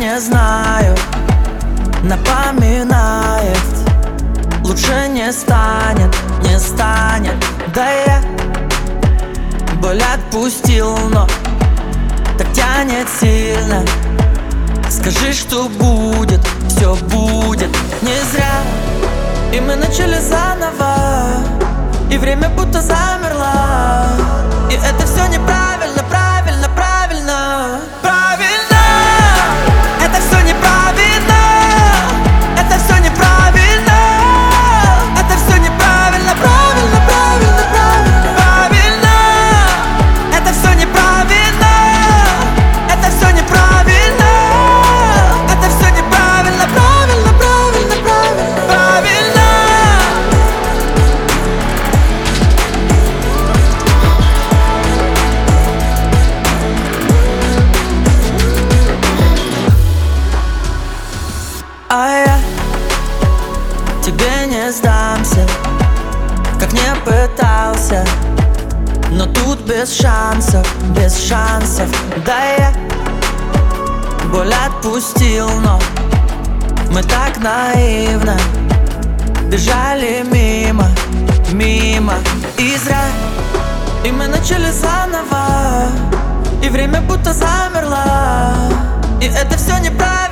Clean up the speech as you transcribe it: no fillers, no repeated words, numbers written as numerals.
не знаю, напоминает. Лучше не станет, не станет. Да я боль отпустил, но так тянет сильно. Скажи, что будет, все будет не зря. И мы начали заново, и время будто замерло. И это все неправильно, правильно, правильно, правильно. Это все неправильно, это все неправильно. Это все неправильно, правильно, правильно, правильно, правильно. Это все неправильно, это все неправильно. Это все неправильно, правильно, правильно, правильно, правильно. А я тебе не сдамся, как не пытался. Но тут без шансов, без шансов. Да я боль отпустил, но мы так наивно бежали мимо, мимо. И зря. И мы начали заново, и время будто замерло. И это все неправильно.